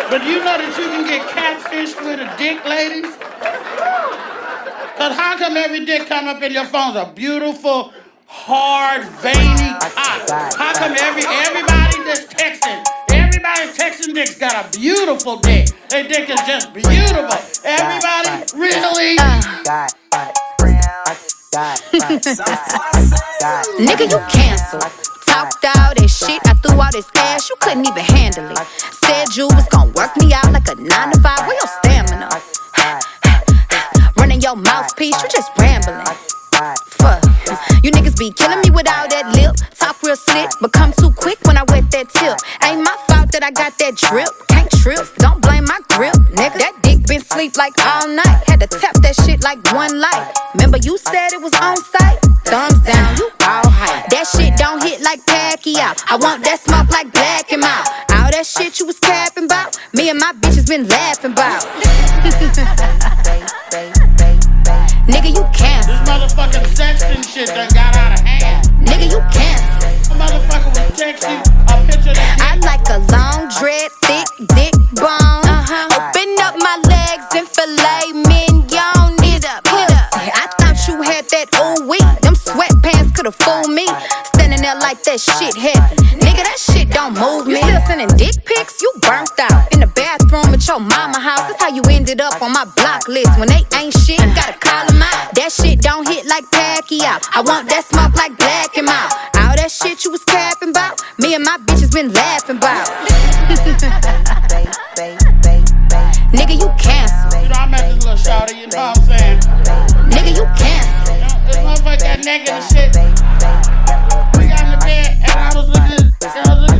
But you know that you can get catfished with a dick, ladies? Cause how come every dick come up in your phone's a beautiful, hard, veiny cock? How come everybody that's texting dicks got a beautiful dick? Their dick is just beautiful. Everybody really? Nigga, you cancel. Talked all that shit, I threw all this ass, you couldn't even handle it. Said you was gon' work me out like a 9 to 5, where your stamina? Running your mouthpiece, you just rambling. Fuck, you niggas be killing me with all that lip. Talk real slick, but come too quick when I wet that tip. Ain't my fault that I got that drip, can't trip, don't blame my grip, nigga. That dick been sleep like all night, had to tap that shit like one light. Remember you said it was on site? Thumbs down, you all hype. That shit don't hit like Pacquiao. I want that smoke like Black and Mild. All that shit you was capping about, me and my bitches been laughing about. Nigga, you cancel. This motherfucking sexting shit done got out of hand. Nigga, you cancel. A motherfucker will text you a picture that I like a long dread, thick dick bone. Open up my legs and filet mignon. Need a pussy. I thought you had that ooh wee. Them sweatpants could've fooled me. Standing there like that shit heavy. Nigga, that shit don't move me. You still sending dick pics? You burnt out. In the bathroom at your mama house. That's how you ended up on my block list. When they ain't shit, gotta call them out. That shit don't hit like Pacquiao. I want that smoke like Black and Mild. All that shit you was capping about, me and my bitches been laughing about. Nigga, you cancel. you know, I met this little shawty, you know what I'm saying? Nigga, you cancel. You know, this motherfucker got naked and shit. We got in the bed and I was looking